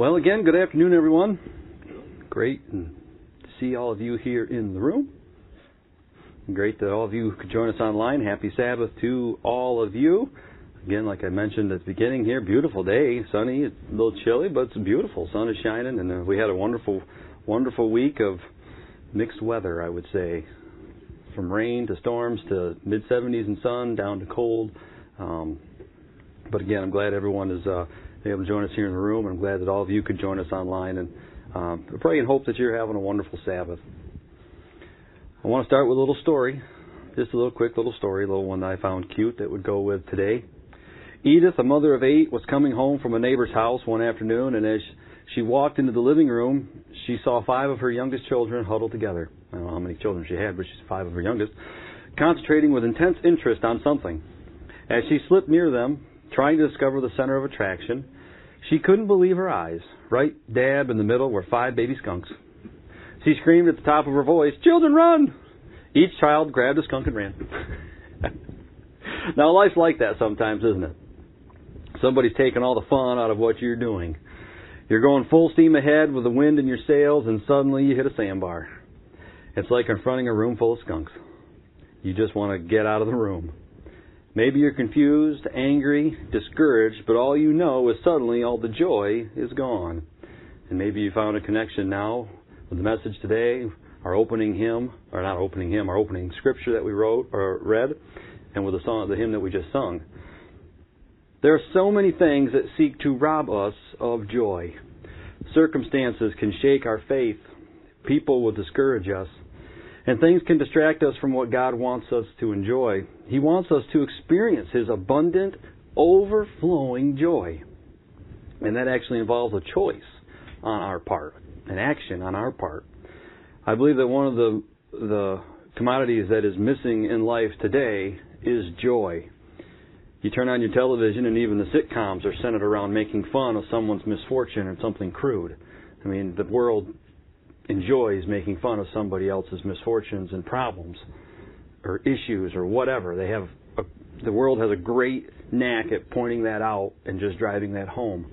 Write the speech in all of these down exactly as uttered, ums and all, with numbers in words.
Well, again, good afternoon, everyone. Great to see all of you here in the room. Great that all of you could join us online. Happy Sabbath to all of you. Again, like I mentioned at the beginning here, beautiful day, sunny. It's a little chilly, but it's beautiful. Sun is shining, and uh, we had a wonderful, wonderful week of mixed weather, I would say. From rain to storms to mid seventies and sun, down to cold. Um, but again, I'm glad everyone is uh, able to join us here in the room. I'm glad that all of you could join us online. And um, I pray and hope that you're having a wonderful Sabbath. I want to start with a little story. Just a little quick little story, a little one that I found cute that would go with today. Edith, a mother of eight, was coming home from a neighbor's house one afternoon, and as she walked into the living room, she saw five of her youngest children huddled together. I don't know how many children she had, but she's five of her youngest, concentrating with intense interest on something. As she slipped near them, trying to discover the center of attraction, she couldn't believe her eyes. Right dab in the middle were five baby skunks. She screamed at the top of her voice, "Children, run!" Each child grabbed a skunk and ran. Now, life's like that sometimes, isn't it? Somebody's taking all the fun out of what you're doing. You're going full steam ahead with the wind in your sails, and suddenly you hit a sandbar. It's like confronting a room full of skunks. You just want to get out of the room. Maybe you're confused, angry, discouraged, but all you know is suddenly all the joy is gone. And maybe you found a connection now with the message today, our opening hymn, or not opening hymn, our opening scripture that we wrote or read, and with the song, the hymn that we just sung. There are so many things that seek to rob us of joy. Circumstances can shake our faith. People will discourage us. And things can distract us from what God wants us to enjoy. He wants us to experience His abundant, overflowing joy. And that actually involves a choice on our part, an action on our part. I believe that one of the the commodities that is missing in life today is joy. You turn on your television and even the sitcoms are centered around making fun of someone's misfortune or something crude. I mean, the world enjoys making fun of somebody else's misfortunes and problems or issues or whatever. They have a, the world has a great knack at pointing that out and just driving that home.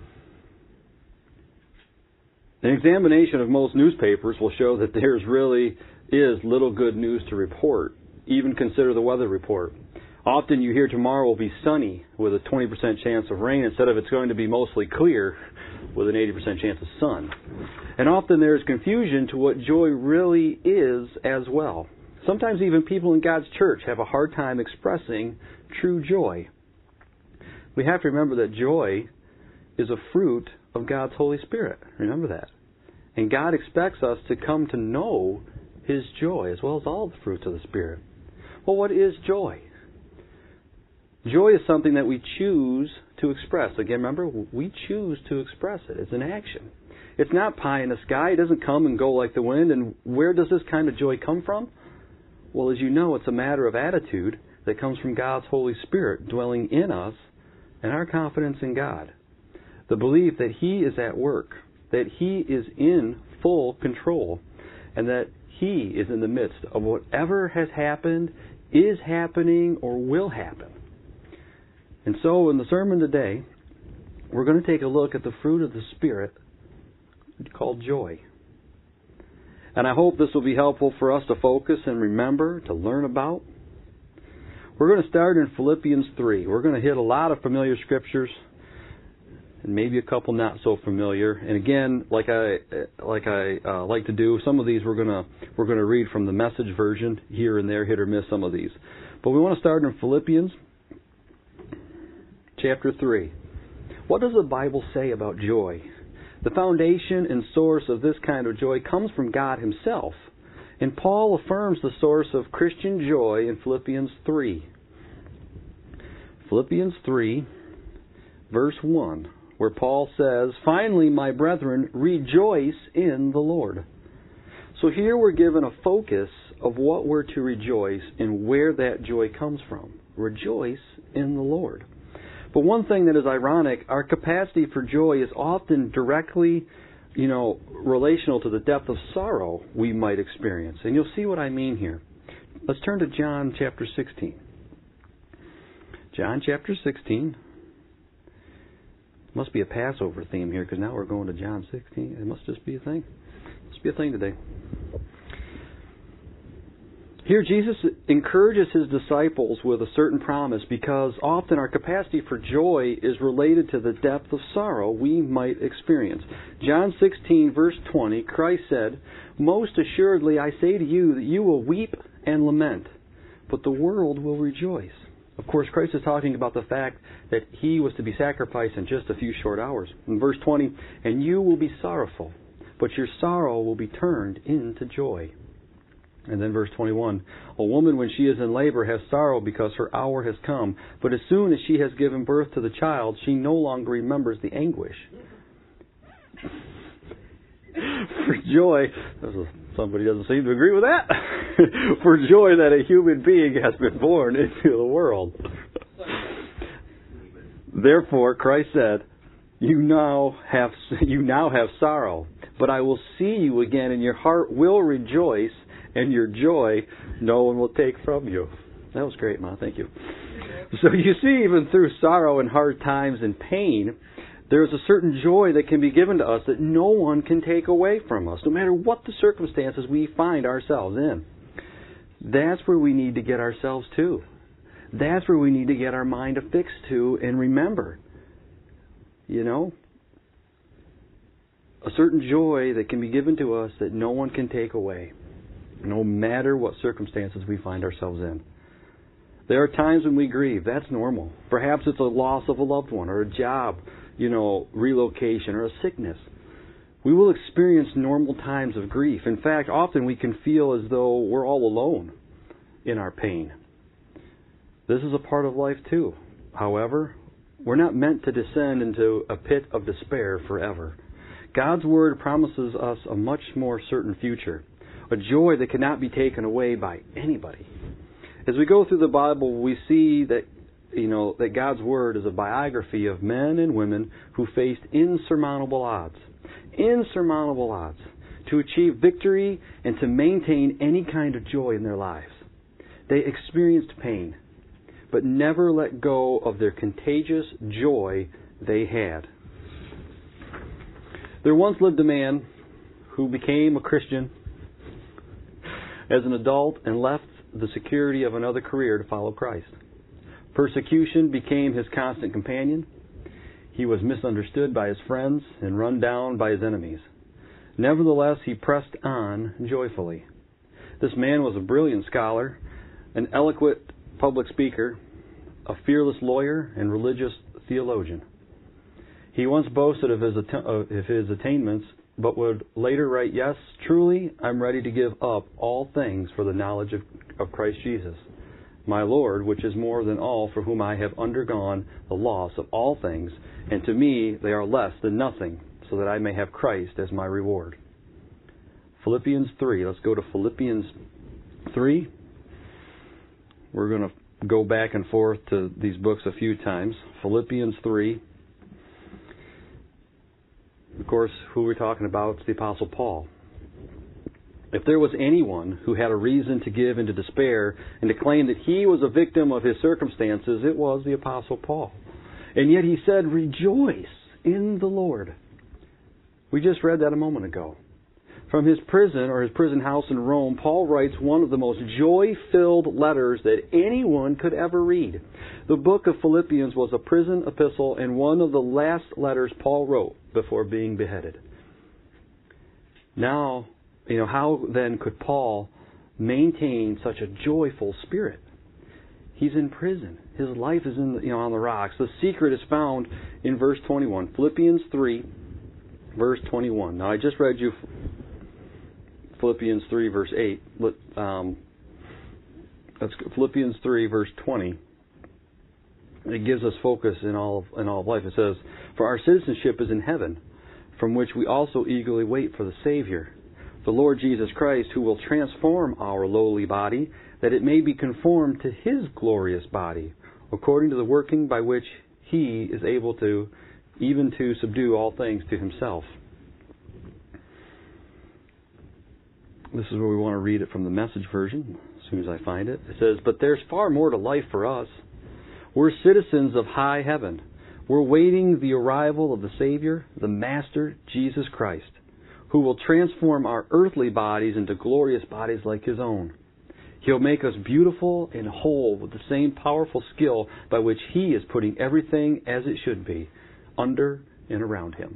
An examination of most newspapers will show that there's really is little good news to report. Even consider the weather report. Often you hear tomorrow will be sunny with a twenty percent chance of rain instead of it's going to be mostly clear with an eighty percent chance of sun. And often there is confusion to what joy really is as well. Sometimes even people in God's church have a hard time expressing true joy. We have to remember that joy is a fruit of God's Holy Spirit. Remember that. And God expects us to come to know His joy as well as all the fruits of the Spirit. Well, what is joy? Joy is something that we choose to express. Again, remember, we choose to express it. It's an action. It's not pie in the sky. It doesn't come and go like the wind. And where does this kind of joy come from? Well, as you know, it's a matter of attitude that comes from God's Holy Spirit dwelling in us and our confidence in God. The belief that He is at work, that He is in full control, and that He is in the midst of whatever has happened, is happening, or will happen. And so in the sermon today, we're going to take a look at the fruit of the Spirit called joy. And I hope this will be helpful for us to focus and remember, to learn about. We're going to start in Philippians three. We're going to hit a lot of familiar scriptures and maybe a couple not so familiar. And again, like I like I uh, like to do, some of these we're going to we're going to read from the Message version here and there, hit or miss some of these. But we want to start in Philippians chapter three. What does the Bible say about joy? The foundation and source of this kind of joy comes from God Himself. And Paul affirms the source of Christian joy in Philippians three. Philippians three, verse one, where Paul says, "Finally, my brethren, rejoice in the Lord." So here we're given a focus of what we're to rejoice and where that joy comes from. Rejoice in the Lord. But one thing that is ironic, our capacity for joy is often directly, you know, relational to the depth of sorrow we might experience. And you'll see what I mean here. Let's turn to John chapter sixteen. John chapter sixteen. Must be a Passover theme here, because now we're going to John sixteen. It must just be a thing. It must be a thing today. Here Jesus encourages His disciples with a certain promise, because often our capacity for joy is related to the depth of sorrow we might experience. John sixteen, verse twenty, Christ said, "Most assuredly I say to you that you will weep and lament, but the world will rejoice." Of course, Christ is talking about the fact that He was to be sacrificed in just a few short hours. In verse twenty, "And you will be sorrowful, but your sorrow will be turned into joy." And then verse twenty-one, "A woman when she is in labor has sorrow because her hour has come, but as soon as she has given birth to the child, she no longer remembers the anguish." For joy, somebody doesn't seem to agree with that. For joy that a human being has been born into the world. Therefore, Christ said, "You now have you now have sorrow, but I will see you again, and your heart will rejoice, and your joy no one will take from you." That was great, Ma. Thank you. So you see, even through sorrow and hard times and pain, there is a certain joy that can be given to us that no one can take away from us, no matter what the circumstances we find ourselves in. That's where we need to get ourselves to. That's where we need to get our mind affixed to and remember. You know? A certain joy that can be given to us that no one can take away, no matter what circumstances we find ourselves in. There are times when we grieve. That's normal. Perhaps it's a loss of a loved one, or a job, you know, relocation, or a sickness. We will experience normal times of grief. In fact, often we can feel as though we're all alone in our pain. This is a part of life too. However, we're not meant to descend into a pit of despair forever. God's Word promises us a much more certain future, a joy that cannot be taken away by anybody. As we go through the Bible, we see that you know that God's Word is a biography of men and women who faced insurmountable odds, insurmountable odds, to achieve victory and to maintain any kind of joy in their lives. They experienced pain, but never let go of their contagious joy they had. There once lived a man who became a Christian as an adult and left the security of another career to follow Christ. Persecution became his constant companion. He was misunderstood by his friends and run down by his enemies. Nevertheless, he pressed on joyfully. This man was a brilliant scholar, an eloquent public speaker, a fearless lawyer, and religious theologian. He once boasted of his, att- of his attainments, but would later write, "Yes, truly, I'm ready to give up all things for the knowledge of, of Christ Jesus, my Lord, which is more than all, for whom I have undergone the loss of all things, and to me they are less than nothing, so that I may have Christ as my reward." Philippians three. Let's go to Philippians three. We're going to go back and forth to these books a few times. Philippians three. Of course, who we're talking about is the Apostle Paul. If there was anyone who had a reason to give into despair and to claim that he was a victim of his circumstances, it was the Apostle Paul. And yet he said, "Rejoice in the Lord." We just read that a moment ago. From his prison or his prison house in Rome, Paul writes one of the most joy-filled letters that anyone could ever read. The book of Philippians was a prison epistle and one of the last letters Paul wrote before being beheaded. Now, you know, how then could Paul maintain such a joyful spirit? He's in prison. His life is in the, you know, on the rocks. The secret is found in verse twenty-one. Philippians three, verse twenty-one. Now, I just read you Philippians three, verse eight. Um, that's Philippians three, verse twenty. It gives us focus in all of, in all of life. It says, "For our citizenship is in heaven, from which we also eagerly wait for the Savior, the Lord Jesus Christ, who will transform our lowly body, that it may be conformed to His glorious body, according to the working by which He is able to, even to subdue all things to Himself." This is where we want to read it from the Message version, as soon as I find it. It says, "But there's far more to life for us. We're citizens of high heaven. We're waiting the arrival of the Savior, the Master, Jesus Christ, who will transform our earthly bodies into glorious bodies like His own. He'll make us beautiful and whole with the same powerful skill by which He is putting everything as it should be, under and around Him.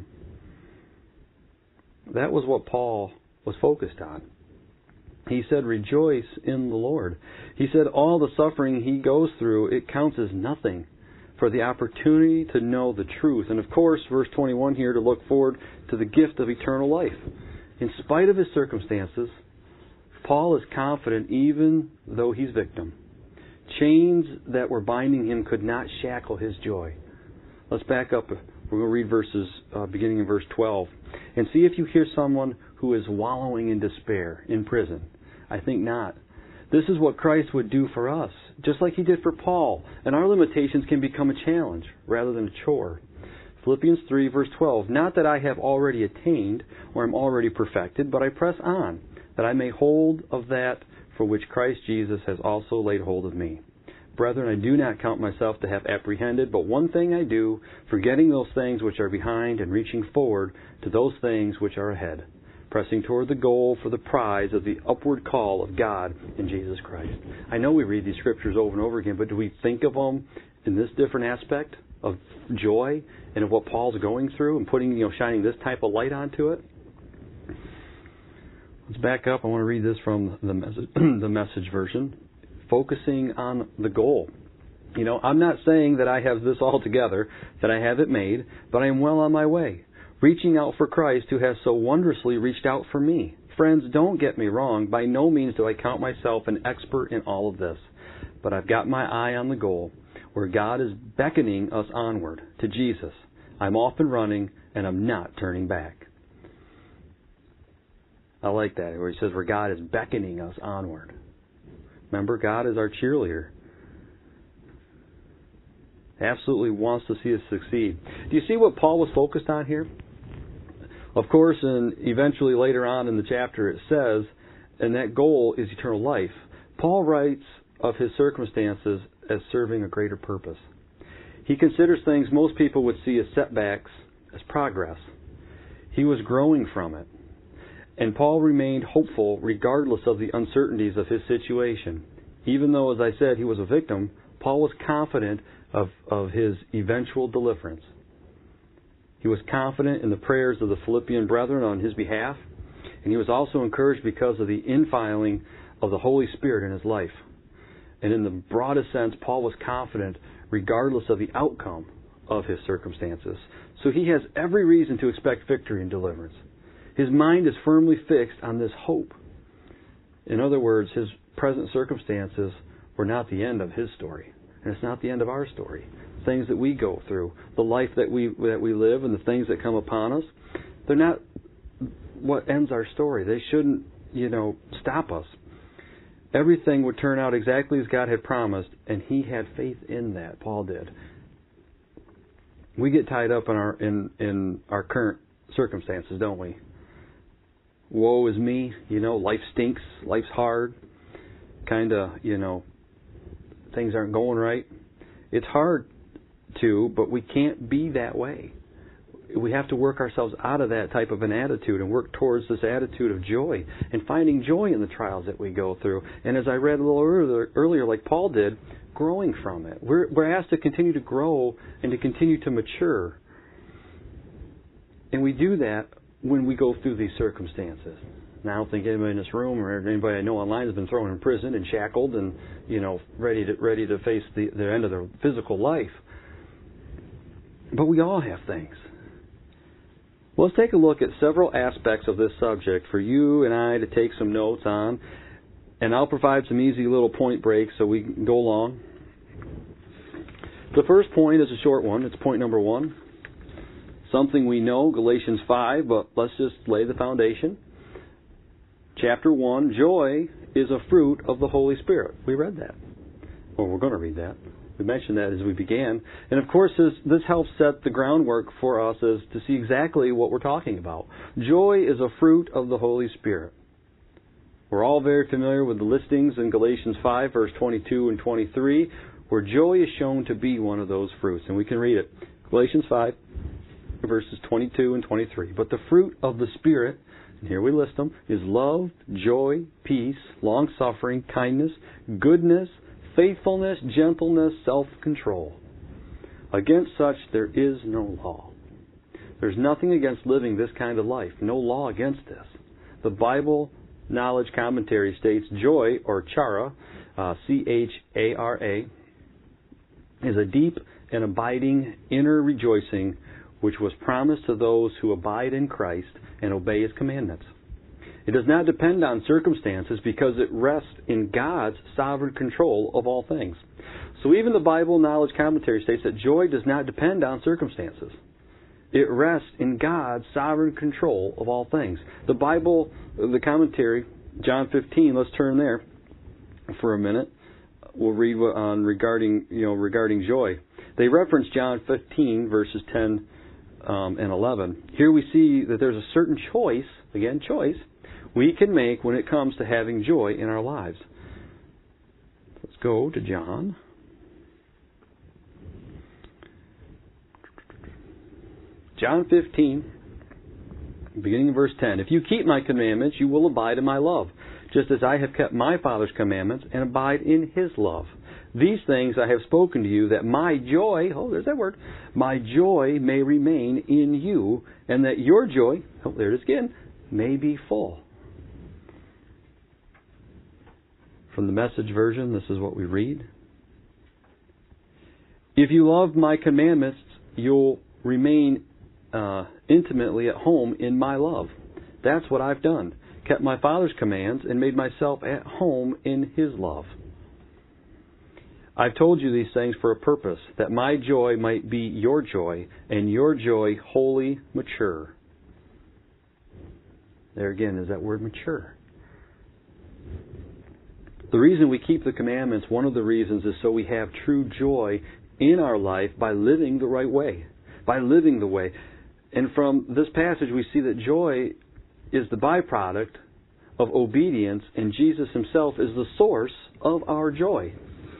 That was what Paul was focused on. He said, rejoice in the Lord. He said all the suffering he goes through, it counts as nothing for the opportunity to know the truth. And of course, verse twenty-one here, to look forward to the gift of eternal life. In spite of his circumstances, Paul is confident even though he's victim. Chains that were binding him could not shackle his joy. Let's back up. We're going to read verses uh, beginning in verse twelve. And see if you hear someone who is wallowing in despair in prison. I think not. This is what Christ would do for us, just like He did for Paul. And our limitations can become a challenge rather than a chore. Philippians three, verse twelve. Not that I have already attained or am already perfected, but I press on, that I may hold of that for which Christ Jesus has also laid hold of me. Brethren, I do not count myself to have apprehended, but one thing I do, forgetting those things which are behind and reaching forward to those things which are ahead, pressing toward the goal for the prize of the upward call of God in Jesus Christ. I know we read these scriptures over and over again, but do we think of them in this different aspect of joy and of what Paul's going through and putting, you know, shining this type of light onto it? Let's back up. I want to read this from the message, the message version. Focusing on the goal. You know, I'm not saying that I have this all together, that I have it made, but I am well on my way, reaching out for Christ who has so wondrously reached out for me. Friends, don't get me wrong. By no means do I count myself an expert in all of this, but I've got my eye on the goal, where God is beckoning us onward to Jesus. I'm off and running, and I'm not turning back. I like that, where He says where God is beckoning us onward. Remember, God is our cheerleader. Absolutely wants to see us succeed. Do you see what Paul was focused on here? Of course, and eventually later on in the chapter it says, and that goal is eternal life. Paul writes of his circumstances as serving a greater purpose. He considers things most people would see as setbacks as progress. He was growing from it. And Paul remained hopeful regardless of the uncertainties of his situation. Even though, as I said, he was a victim, Paul was confident of, of his eventual deliverance. He was confident in the prayers of the Philippian brethren on his behalf, and he was also encouraged because of the infiling of the Holy Spirit in his life. And in the broadest sense, Paul was confident regardless of the outcome of his circumstances. So he has every reason to expect victory and deliverance. His mind is firmly fixed on this hope. In other words, his present circumstances were not the end of his story. And it's not the end of our story. Things that we go through, the life that we that we live and the things that come upon us, they're not what ends our story. They shouldn't, you know, stop us. Everything would turn out exactly as God had promised, and he had faith in that. Paul did. We get tied up in our in, in our current circumstances, don't we? Woe is me, you know, life stinks, life's hard, kind of, you know, things aren't going right. It's hard to, but we can't be that way. We have to work ourselves out of that type of an attitude and work towards this attitude of joy and finding joy in the trials that we go through. And as I read a little earlier, earlier like Paul did, growing from it. We're, we're asked to continue to grow and to continue to mature. And we do that when we go through these circumstances. Now, I don't think anybody in this room or anybody I know online has been thrown in prison and shackled and, you know, ready to ready to face the, the end of their physical life. But we all have things. Well, let's take a look at several aspects of this subject for you and I to take some notes on. And I'll provide some easy little point breaks so we can go along. The first point is a short one. It's point number one. Something we know, Galatians five, but let's just lay the foundation. Chapter one, joy is a fruit of the Holy Spirit. We read that. Well, we're going to read that. We mentioned that as we began. And of course, this, this helps set the groundwork for us as to see exactly what we're talking about. Joy is a fruit of the Holy Spirit. We're all very familiar with the listings in Galatians five, verse twenty-two and twenty-three, where joy is shown to be one of those fruits. And we can read it. Galatians five, verses twenty-two and twenty-three. But the fruit of the Spirit, and here we list them, is love, joy, peace, long-suffering, kindness, goodness, faithfulness, gentleness, self-control. Against such there is no law. There's nothing against living this kind of life. No law against this. The Bible Knowledge Commentary states joy, or chara, uh, C H A R A, is a deep and abiding inner rejoicing which was promised to those who abide in Christ and obey His commandments. It does not depend on circumstances because it rests in God's sovereign control of all things. So even the Bible Knowledge Commentary states that joy does not depend on circumstances. It rests in God's sovereign control of all things. The Bible, the commentary, John fifteen, let's turn there for a minute. We'll read on regarding, you know, regarding joy. They reference John fifteen, verses ten um, and eleven. Here we see that there's a certain choice, again, choice, we can make when it comes to having joy in our lives. Let's go to John. John fifteen, beginning in verse ten. If you keep my commandments, you will abide in my love, just as I have kept my Father's commandments and abide in His love. These things I have spoken to you, that my joy, oh, there's that word, my joy may remain in you, and that your joy, oh, there it is again, may be full. From the Message version, this is what we read. If you love my commandments, you'll remain uh, intimately at home in my love. That's what I've done. Kept my Father's commands and made myself at home in His love. I've told you these things for a purpose, that my joy might be your joy, and your joy wholly mature. There again is that word mature. The reason we keep the commandments, one of the reasons is so we have true joy in our life by living the right way, by living the way. And from this passage we see that joy is the byproduct of obedience, and Jesus Himself is the source of our joy.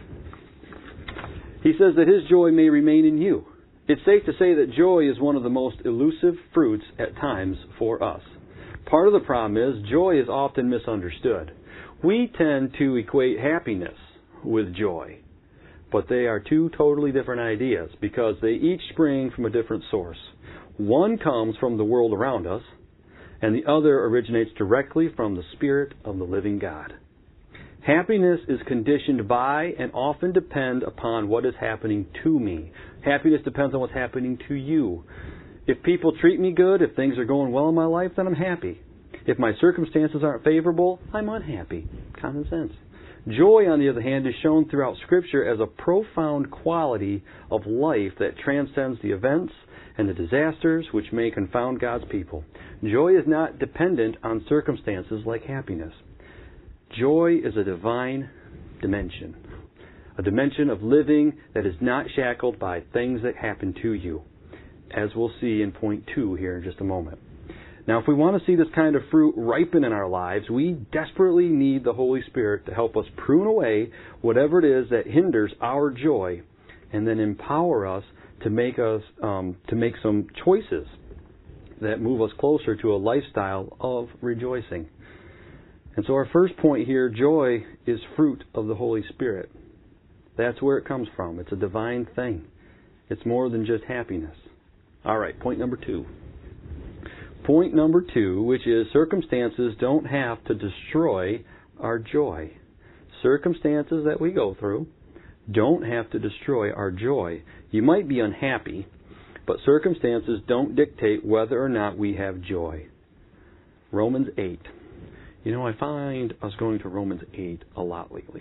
He says that His joy may remain in you. It's safe to say that joy is one of the most elusive fruits at times for us. Part of the problem is joy is often misunderstood. We tend to equate happiness with joy, but they are two totally different ideas because they each spring from a different source. One comes from the world around us, and the other originates directly from the Spirit of the living God. Happiness is conditioned by and often depend upon what is happening to me. Happiness depends on what's happening to you. If people treat me good, if things are going well in my life, then I'm happy. If my circumstances aren't favorable, I'm unhappy. Common sense. Joy, on the other hand, is shown throughout Scripture as a profound quality of life that transcends the events and the disasters which may confound God's people. Joy is not dependent on circumstances like happiness. Joy is a divine dimension, a dimension of living that is not shackled by things that happen to you, as we'll see in point two here in just a moment. Now, if we want to see this kind of fruit ripen in our lives, we desperately need the Holy Spirit to help us prune away whatever it is that hinders our joy, and then empower us to make us um, to make some choices that move us closer to a lifestyle of rejoicing. And so our first point here, joy is fruit of the Holy Spirit. That's where it comes from. It's a divine thing. It's more than just happiness. All right, point number two. Point number two, which is circumstances don't have to destroy our joy. Circumstances that we go through don't have to destroy our joy. You might be unhappy, but circumstances don't dictate whether or not we have joy. Romans eight. You know, I find us going to Romans eight a lot lately.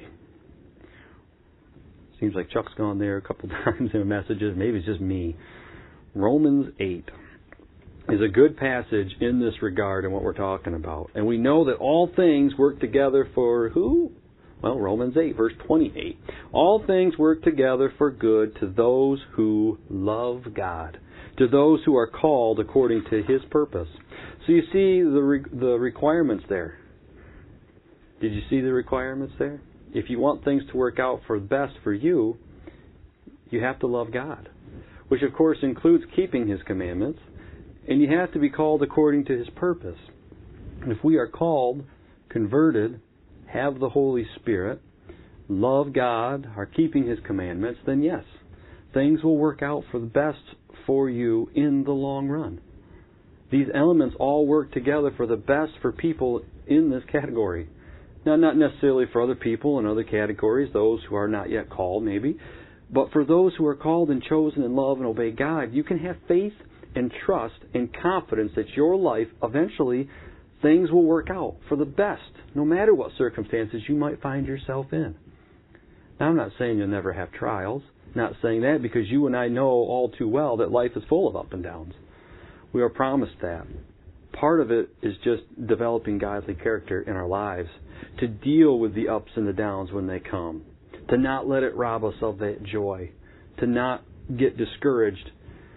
Seems like Chuck's gone there a couple times in messages. Maybe it's just me. Romans eight is a good passage in this regard and what we're talking about. And we know that all things work together for who? Well, Romans eight, verse twenty-eight. All things work together for good to those who love God, to those who are called according to His purpose. So you see the re- the requirements there. Did you see the requirements there? If you want things to work out for the best for you, you have to love God. which of course includes keeping His commandments, and you have to be called according to His purpose. And if we are called, converted, have the Holy Spirit, love God, are keeping His commandments, then yes, things will work out for the best for you in the long run. These elements all work together for the best for people in this category. Now, not necessarily for other people in other categories, those who are not yet called maybe, but for those who are called and chosen and love and obey God, you can have faith and trust and confidence that your life, eventually, things will work out for the best, no matter what circumstances you might find yourself in. Now, I'm not saying you'll never have trials. I'm not saying that, because you and I know all too well that life is full of up and downs. We are promised that. Part of it is just developing godly character in our lives to deal with the ups and the downs when they come, to not let it rob us of that joy, to not get discouraged.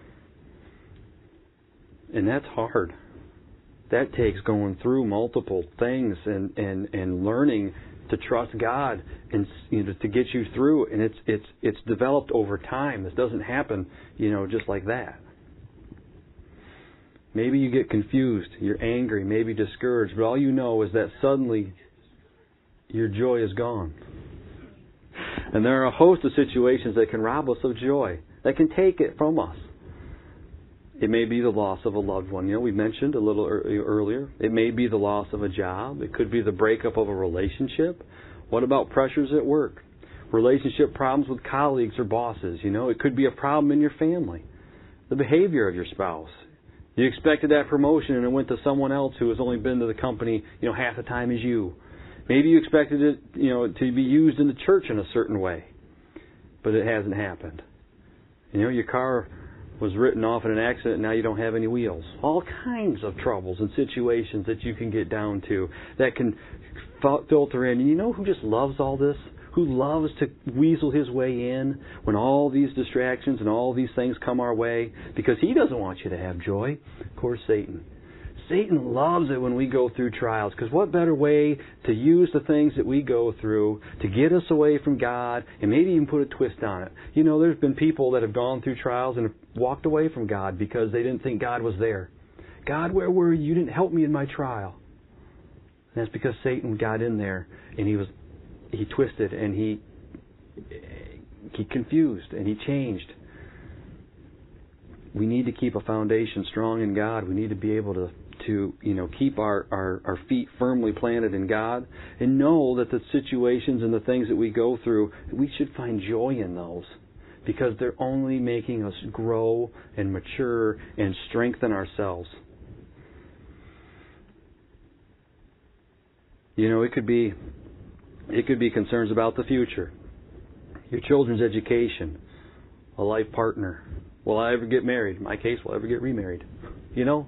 And that's hard. That takes going through multiple things and, and, and learning to trust God and, you know, to get you through. And it's it's it's developed over time. This doesn't happen, you know, just like that. Maybe you get confused, you're angry, maybe discouraged, but all you know is that suddenly your joy is gone. And there are a host of situations that can rob us of joy, that can take it from us. It may be the loss of a loved one. You know, we mentioned a little earlier. It may be the loss of a job. It could be the breakup of a relationship. What about pressures at work? Relationship problems with colleagues or bosses. You know, it could be a problem in your family. The behavior of your spouse. You expected that promotion and it went to someone else who has only been to the company, you know, half the time as you. Maybe you expected it, you know, to be used in the church in a certain way, but it hasn't happened. You know, your car was written off in an accident and now you don't have any wheels. All kinds of troubles and situations that you can get down to that can filter in. And you know who just loves all this? Who loves to weasel his way in when all these distractions and all these things come our way? Because he doesn't want you to have joy. Of course, Satan. Satan loves it when we go through trials, because what better way to use the things that we go through to get us away from God and maybe even put a twist on it. You know, there's been people that have gone through trials and have walked away from God because they didn't think God was there. God, where were you? You didn't help me in my trial. And that's because Satan got in there and he was he twisted and he he confused and he changed. We need to keep a foundation strong in God. We need to be able to to, you know, keep our, our, our feet firmly planted in God and know that the situations and the things that we go through, we should find joy in those, because they're only making us grow and mature and strengthen ourselves. You know, it could be it could be concerns about the future, your children's education, a life partner. Will I ever get married? In my case, will I ever get remarried? You know?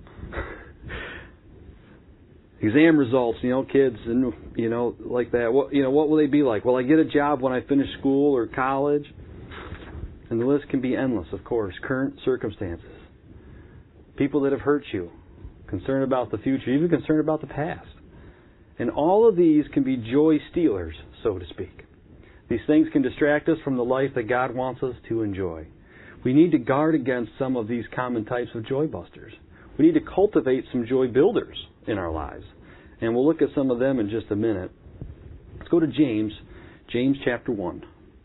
Exam results, you know, kids, and you know, like that. What you know, what will they be like? Will I get a job when I finish school or college? And the list can be endless, of course. Current circumstances, people that have hurt you, concern about the future, even concern about the past, and all of these can be joy stealers, so to speak. These things can distract us from the life that God wants us to enjoy. We need to guard against some of these common types of joy busters. We need to cultivate some joy builders in our lives. And we'll look at some of them in just a minute. Let's go to James, James chapter one.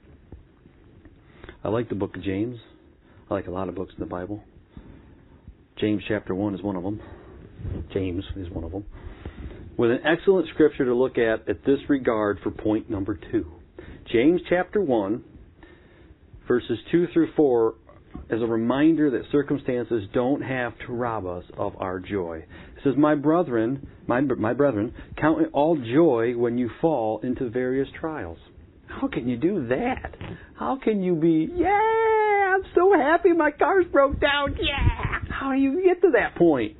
I like the book of James. I like a lot of books in the Bible. James chapter one is one of them. James is one of them. With an excellent scripture to look at at this regard for point number two. James chapter one, verses two through four, as a reminder that circumstances don't have to rob us of our joy. It says, My brethren, my, my brethren, count it all joy when you fall into various trials. How can you do that? How can you be, yeah, I'm so happy my car's broke down, yeah! How do you get to that point?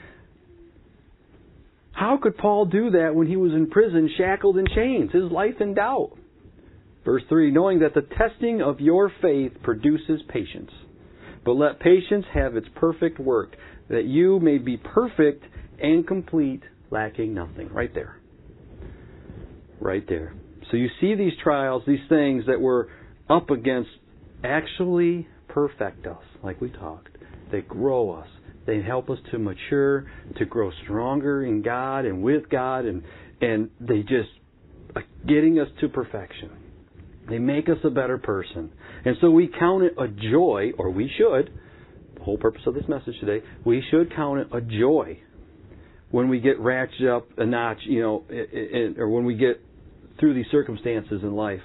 How could Paul do that when he was in prison, shackled in chains, his life in doubt? Verse three, knowing that the testing of your faith produces patience. But let patience have its perfect work, that you may be perfect and complete, lacking nothing. Right there. Right there. So you see these trials, these things that we're up against actually perfect us, like we talked. They grow us. They help us to mature, to grow stronger in God and with God, and and they just are getting us to perfection. They make us a better person. And so we count it a joy, or we should, the whole purpose of this message today, we should count it a joy when we get ratcheted up a notch, you know, or when we get through these circumstances in life.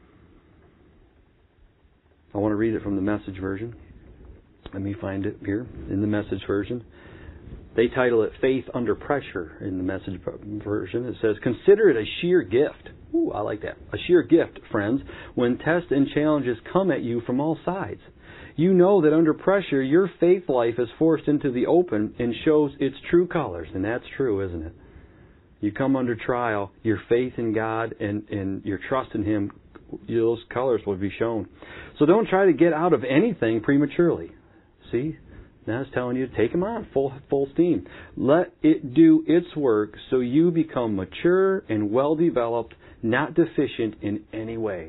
I want to read it from the Message version. Let me find it here in the Message version. They title it Faith Under Pressure in the Message version. It says, consider it a sheer gift. Ooh, I like that. A sheer gift, friends, when tests and challenges come at you from all sides. You know that under pressure, your faith life is forced into the open and shows its true colors. And that's true, isn't it? You come under trial, your faith in God and, and your trust in Him, those colors will be shown. So don't try to get out of anything prematurely. See? Now it's telling you to take them on full full steam. Let it do its work so you become mature and well developed, not deficient in any way.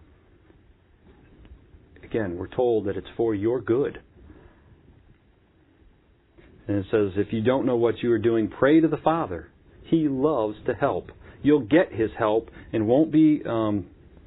Again, we're told that it's for your good. And it says, if you don't know what you are doing, pray to the Father. He loves to help. You'll get His help and won't be um,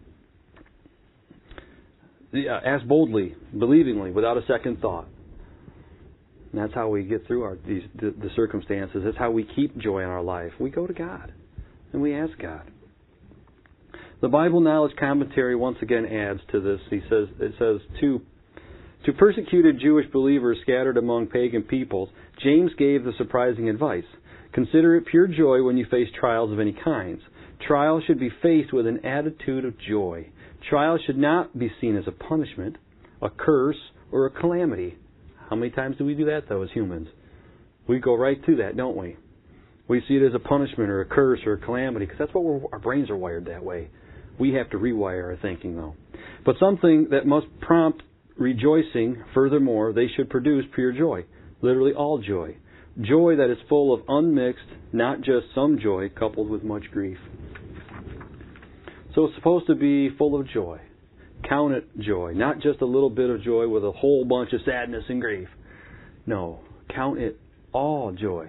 ask boldly, believingly, without a second thought. And that's how we get through our these the, the circumstances. That's how we keep joy in our life. We go to God and we ask God. The Bible Knowledge Commentary once again adds to this. He says it says to to persecuted Jewish believers scattered among pagan peoples, James gave the surprising advice: consider it pure joy when you face trials of any kinds. Trials should be faced with an attitude of joy. Trials should not be seen as a punishment, a curse, or a calamity. How many times do we do that, though, as humans? We go right to that, don't we? We see it as a punishment or a curse or a calamity because that's what we're, our brains are wired that way. We have to rewire our thinking, though. But something that must prompt rejoicing, furthermore, they should produce pure joy. Literally all joy. Joy that is full of unmixed, not just some joy, coupled with much grief. So it's supposed to be full of joy. Count it joy. Not just a little bit of joy with a whole bunch of sadness and grief. No. Count it all joy.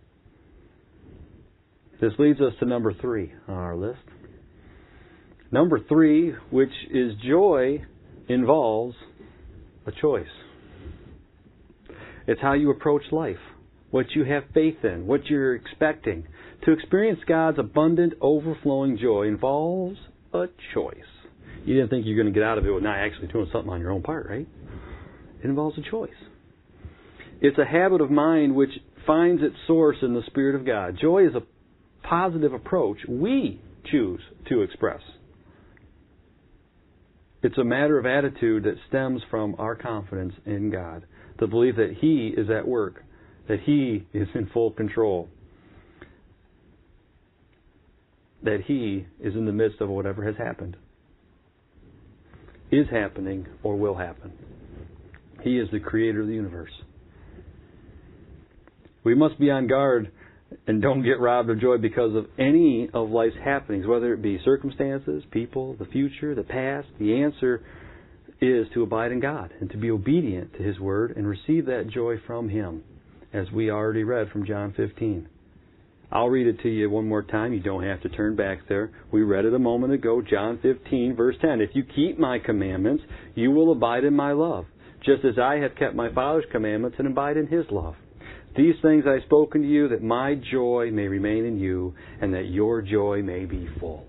This leads us to number three on our list. Number three, which is joy, involves a choice. It's how you approach life, what you have faith in, what you're expecting. To experience God's abundant, overflowing joy involves a choice. You didn't think you're going to get out of it with not actually doing something on your own part, right? It involves a choice. It's a habit of mind which finds its source in the Spirit of God. Joy is a positive approach we choose to express. It's a matter of attitude that stems from our confidence in God, the belief that He is at work, that He is in full control, that He is in the midst of whatever has happened, is happening, or will happen. He is the creator of the universe. We must be on guard and don't get robbed of joy because of any of life's happenings, whether it be circumstances, people, the future, the past. The answer is to abide in God and to be obedient to His Word and receive that joy from Him, as we already read from John fifteen. I'll read it to you one more time. You don't have to turn back there. We read it a moment ago, John fifteen, verse ten. If you keep my commandments, you will abide in my love, just as I have kept my Father's commandments and abide in His love. These things I have spoken to you, that my joy may remain in you, and that your joy may be full.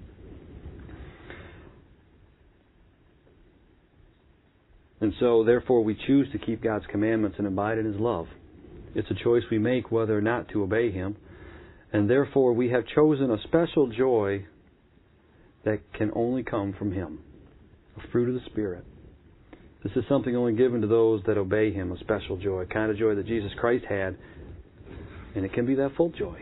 And so, therefore, we choose to keep God's commandments and abide in His love. It's a choice we make whether or not to obey Him. And therefore, we have chosen a special joy that can only come from Him, a fruit of the Spirit. This is something only given to those that obey Him, a special joy, a kind of joy that Jesus Christ had, and it can be that full joy.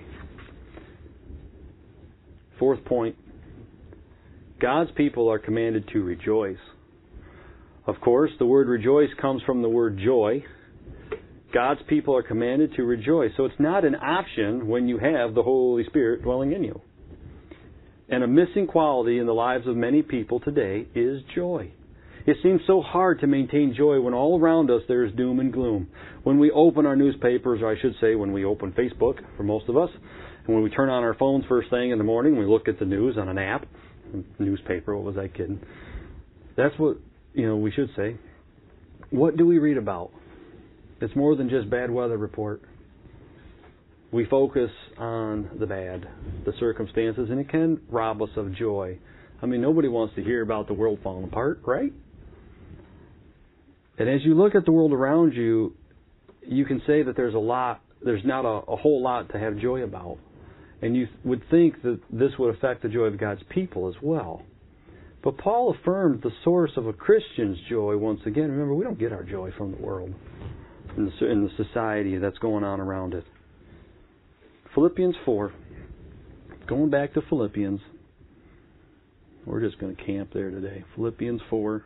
Fourth point, God's people are commanded to rejoice. Of course, the word rejoice comes from the word joy. God's people are commanded to rejoice. So it's not an option when you have the Holy Spirit dwelling in you. And a missing quality in the lives of many people today is joy. It seems so hard to maintain joy when all around us there is doom and gloom. When we open our newspapers, or I should say when we open Facebook, for most of us, and when we turn on our phones first thing in the morning, we look at the news on an app, newspaper, what was I kidding? That's what, you know, we should say. What do we read about? It's more than just bad weather report. We focus on the bad, the circumstances, and it can rob us of joy. I mean, nobody wants to hear about the world falling apart, right? And as you look at the world around you, you can say that there's a lot, there's not a, a whole lot to have joy about. And you would think that this would affect the joy of God's people as well. But Paul affirmed the source of a Christian's joy once again. Remember, we don't get our joy from the world, in the, in the society that's going on around it. Philippians four. Going back to Philippians. We're just going to camp there today. Philippians four.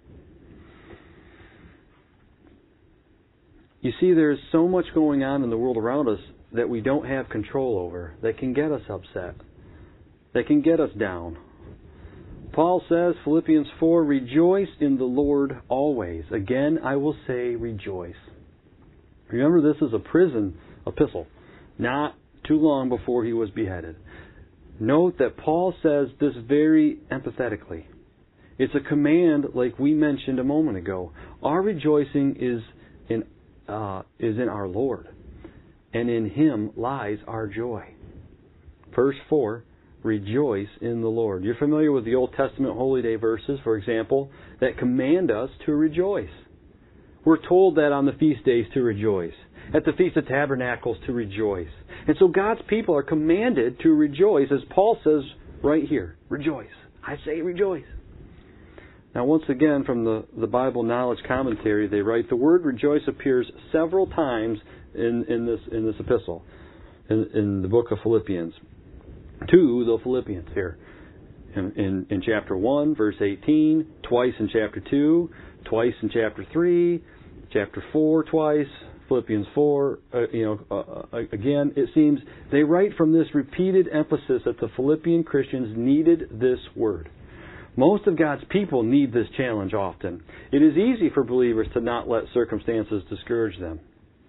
You see, there's so much going on in the world around us that we don't have control over, that can get us upset, that can get us down. Paul says, Philippians four, rejoice in the Lord always. Again, I will say rejoice. Remember, this is a prison epistle, not too long before he was beheaded. Note that Paul says this very empathetically. It's a command like we mentioned a moment ago. Our rejoicing is in uh, is in our Lord, and in Him lies our joy. Verse four, rejoice in the Lord. You're familiar with the Old Testament Holy Day verses, for example, that command us to rejoice. We're told that on the feast days to rejoice, at the Feast of Tabernacles to rejoice. And so God's people are commanded to rejoice, as Paul says right here, rejoice. I say rejoice. Now, once again, from the, the Bible Knowledge Commentary, they write, the word rejoice appears several times in, in this in this epistle, in, in the book of Philippians, to the Philippians here. In, in, in chapter one, verse eighteen, twice in chapter two, twice in chapter three, chapter four twice, Philippians four, uh, you know, uh, again, it seems they write from this repeated emphasis that the Philippian Christians needed this word. Most of God's people need this challenge often. It is easy for believers to not let circumstances discourage them.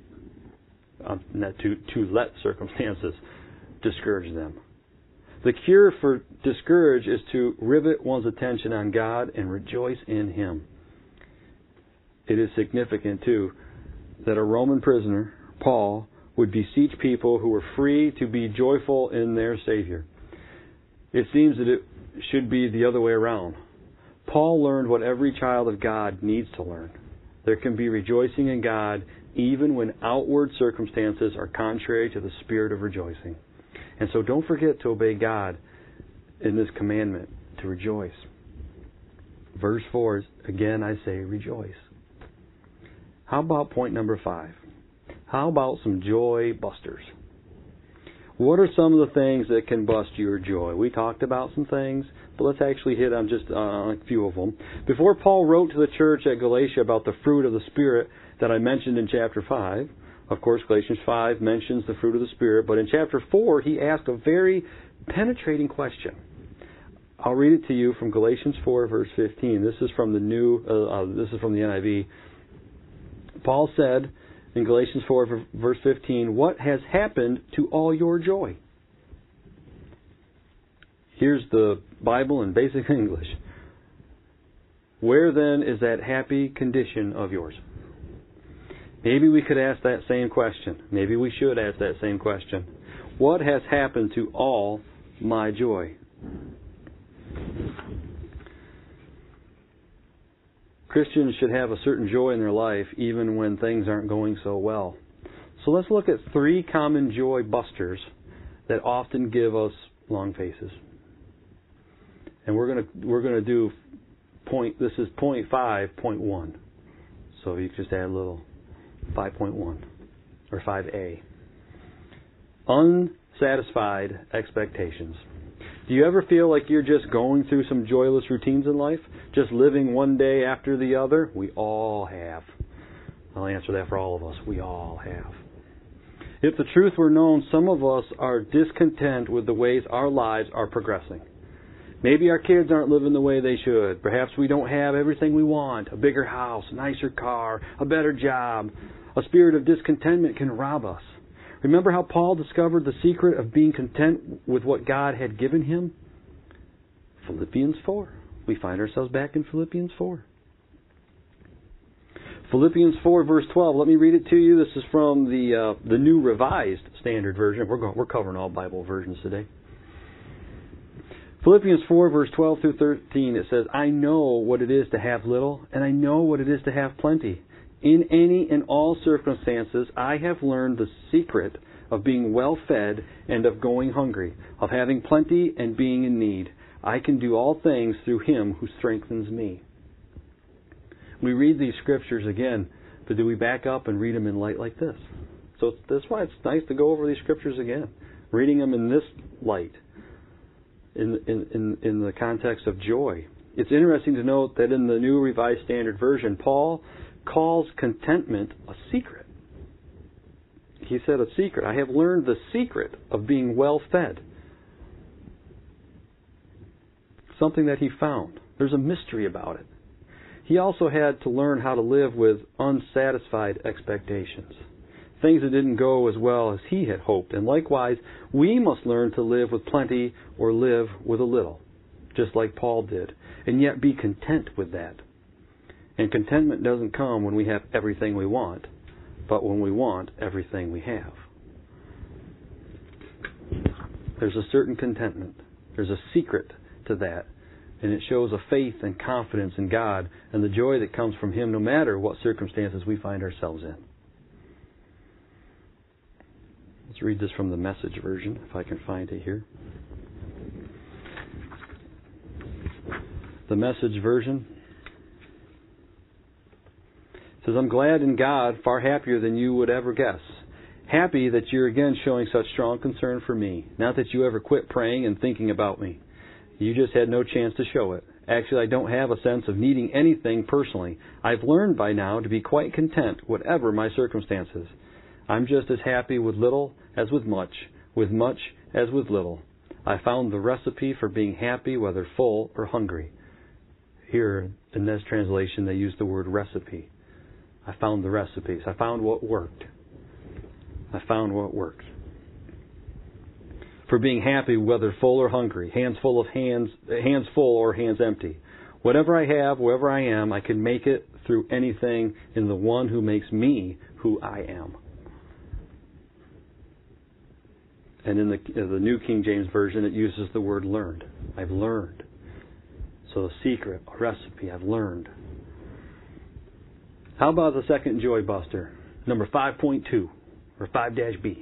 Uh, not to, to let circumstances discourage them. The cure for discourage is to rivet one's attention on God and rejoice in Him. It is significant, too, that a Roman prisoner, Paul, would beseech people who were free to be joyful in their Savior. It seems that it should be the other way around. Paul learned what every child of God needs to learn. There can be rejoicing in God even when outward circumstances are contrary to the spirit of rejoicing. And so don't forget to obey God in this commandment to rejoice. Verse four, again I say rejoice. How about point number five? How about some joy busters? What are some of the things that can bust your joy? We talked about some things, but let's actually hit on just uh, a few of them. Before Paul wrote to the church at Galatia about the fruit of the Spirit that I mentioned in chapter five, of course, Galatians five mentions the fruit of the Spirit, but in chapter four, he asked a very penetrating question. I'll read it to you from Galatians four, verse fifteen. This is from the new. Uh, uh, this is from the N I V. Paul said in Galatians four, verse fifteen, "What has happened to all your joy?" Here's the Bible in basic English. Where then is that happy condition of yours? Maybe we could ask that same question. Maybe we should ask that same question. What has happened to all my joy? Christians should have a certain joy in their life even when things aren't going so well. So let's look at three common joy busters that often give us long faces. And we're going to we're going to do point. This is point five, point one. So you just add a little five point one or five A. Unsatisfied expectations. Do you ever feel like you're just going through some joyless routines in life? Just living one day after the other? We all have. I'll answer that for all of us. We all have. If the truth were known, some of us are discontent with the ways our lives are progressing. Maybe our kids aren't living the way they should. Perhaps we don't have everything we want, a bigger house, a nicer car, a better job. A spirit of discontentment can rob us. Remember how Paul discovered the secret of being content with what God had given him? Philippians four. We find ourselves back in Philippians four. Philippians four, verse twelve. Let me read it to you. This is from the uh, the New Revised Standard Version. We're going, we're covering all Bible versions today. Philippians four, verse twelve through thirteen. It says, I know what it is to have little, and I know what it is to have plenty. In any and all circumstances, I have learned the secret of being well fed and of going hungry, of having plenty and being in need. I can do all things through Him who strengthens me. We read these scriptures again, but do we back up and read them in light like this? So that's why it's nice to go over these scriptures again, reading them in this light, in in in, in the context of joy. It's interesting to note that in the New Revised Standard Version, Paul calls contentment a secret. He said a secret. I have learned the secret of being well fed. Something that he found. There's a mystery about it. He also had to learn how to live with unsatisfied expectations. Things that didn't go as well as he had hoped. And likewise, we must learn to live with plenty or live with a little, just like Paul did, and yet be content with that. And contentment doesn't come when we have everything we want, but when we want everything we have. There's a certain contentment. There's a secret to that. And it shows a faith and confidence in God and the joy that comes from Him no matter what circumstances we find ourselves in. Let's read this from the Message version, if I can find it here. The Message version says, I'm glad in God, far happier than you would ever guess. Happy that you're again showing such strong concern for me. Not that you ever quit praying and thinking about me. You just had no chance to show it. Actually, I don't have a sense of needing anything personally. I've learned by now to be quite content, whatever my circumstances. I'm just as happy with little as with much, with much as with little. I found the recipe for being happy, whether full or hungry. Here, in this translation, they use the word recipe. I found the recipes. I found what worked. I found what worked. For being happy, whether full or hungry, hands full of hands, hands full or hands empty. Whatever I have, wherever I am, I can make it through anything in the one who makes me who I am. And in the, in the New King James Version, it uses the word learned. I've learned. So a secret, a recipe, I've learned. How about the second joy buster? Number five point two, or five dash B.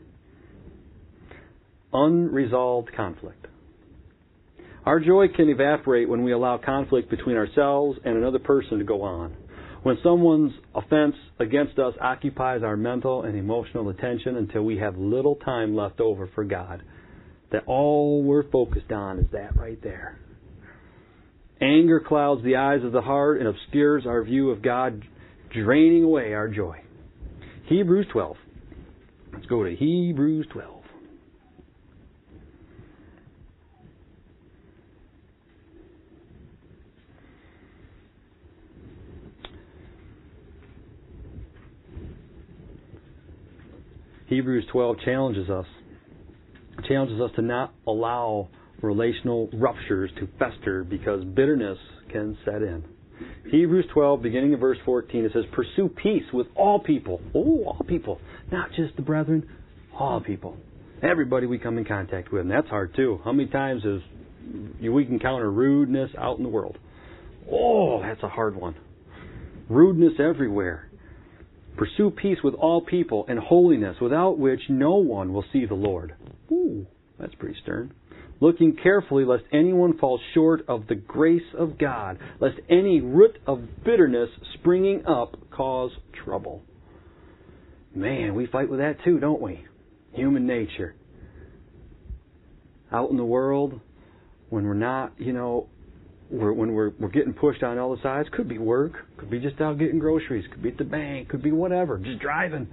Unresolved conflict. Our joy can evaporate when we allow conflict between ourselves and another person to go on. When someone's offense against us occupies our mental and emotional attention until we have little time left over for God, that all we're focused on is that right there. Anger clouds the eyes of the heart and obscures our view of God, draining away our joy. Hebrews twelve. Let's go to Hebrews twelve. Hebrews twelve challenges us. Challenges us to not allow relational ruptures to fester because bitterness can set in. Hebrews twelve, beginning in verse fourteen, it says, pursue peace with all people. Oh, all people. Not just the brethren, all people. Everybody we come in contact with. And that's hard too. How many times is we encounter rudeness out in the world? Oh, that's a hard one. Rudeness everywhere. Pursue peace with all people and holiness, without which no one will see the Lord. Ooh, that's pretty stern. Looking carefully lest anyone fall short of the grace of God, lest any root of bitterness springing up cause trouble. Man, we fight with that too, don't we? Human nature. Out in the world, when we're not, you know, we're, when we're, we're getting pushed on all the sides, could be work, could be just out getting groceries, could be at the bank, could be whatever, just driving.